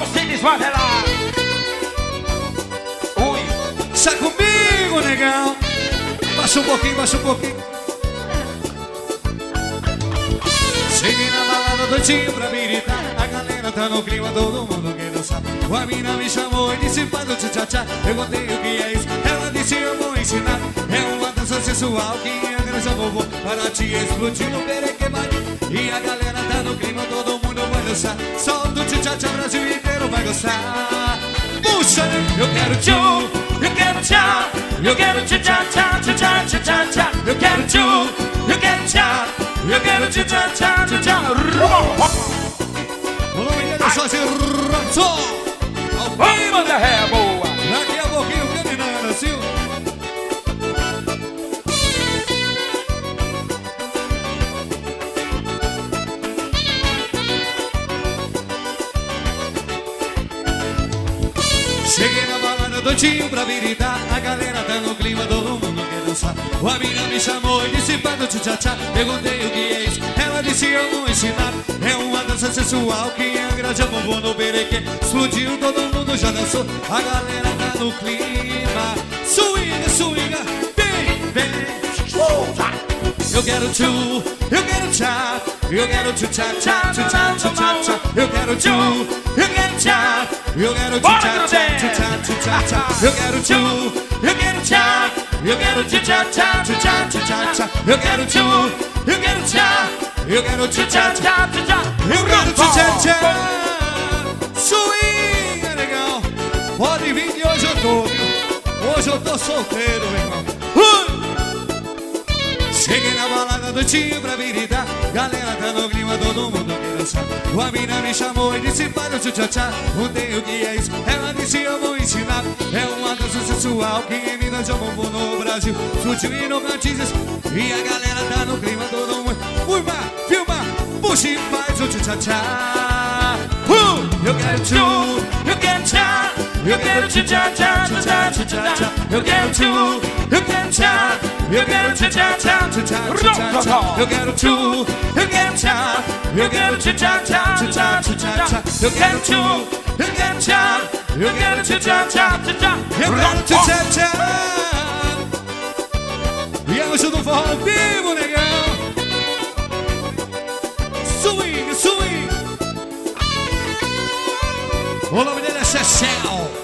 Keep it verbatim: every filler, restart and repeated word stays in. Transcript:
se desmantelar. Ui. Sai comigo, negão. Baixa um pouquinho, baixa um pouquinho. Cheguei na balada doidinho pra me irritar. A galera tá no clima, todo mundo quer dançar. A mina me chamou e disse faz o tchá-tchá. Eu contei o que é isso, ela disse eu vou ensinar. É uma dança sensual que a granja vovô para te explodir no perequebate. E a galera tá no clima, todo mundo vai dançar. Solta o tchá-tchá, Brasil inteiro vai gostar. Puxa, eu quero tchu, eu quero tchá. Eu quero tchá-tchá, tchá-tchá, tchá-tchá. Eu quero tchu, eu quero tchá. Eu quero tchá-tchá, tchá-tchá. O nome dele é Jorge Rapsol. Vai, manda ré, boa. Daqui a pouquinho, caminhando assim. Cheguei na balada doidinho pra viridar. A galera tá no clima, todo mundo quer dançar. A mina me chamou e disse para o tchá-tchá. Perguntei o que é isso, ela disse eu vou ensinar. É uma dança sensual que a grande vovô no berequê. Explodiu, todo mundo já dançou. A galera tá no clima. Swinga, swinga, vem, vem. Eu quero tchu, eu quero tchá. Eu quero tchu, tchá, tchá, tchu, tchá, tchu, tchá, tchá. Eu quero tchu, eu quero tchá. Eu quero tchu, tchá, tchá, tchu, tchá, tchu, tchá, tchá. Eu quero tchu, eu quero tchá. Eu quero tchu, tchá, tchá, tchu, tchá, tchu, tchá, tchá. Eu quero tchu, eu quero tchá. Eu quero tchu, tchá, tchá, tchu, tchá. Eu quero tchu, tchá, tchá. Swinga, legal. Pode vir que hoje eu tô, viu? Hoje eu tô solteiro, meu irmão. Uh! Cheguei na balada doidinho pra viridar. Galera tá no clima, todo mundo quer dançar. A mina me chamou e disse para o tchá-tchá. Contei o que é isso, ela disse eu vou ensinar. É uma dança sensual que em Minas já bombou no Brasil. Explodiu e no Cantinhas. E a galera tá no clima, todo mundo. Urma, filma, puxa e faz o tchá-tchá. uh! Eu quero tchu, eu quero tchá. Eu quero tchá, tchá, tchá, tchá, tchá. Eu quero tchu, eu quero tchá. Eu quero tchá, tchá, tchá, tchá, tchá. Eu quero tchu, eu quero tchá. Eu quero tchá, tchá, tchá, tchá, tchá. Eu quero tchu, eu quero tchá. Eu quero tchá, tchá, tchá. Eu quero tchá, tchá. E é hoje do forró ao vivo, negão. Swing, swing. O nome dele é Chechel.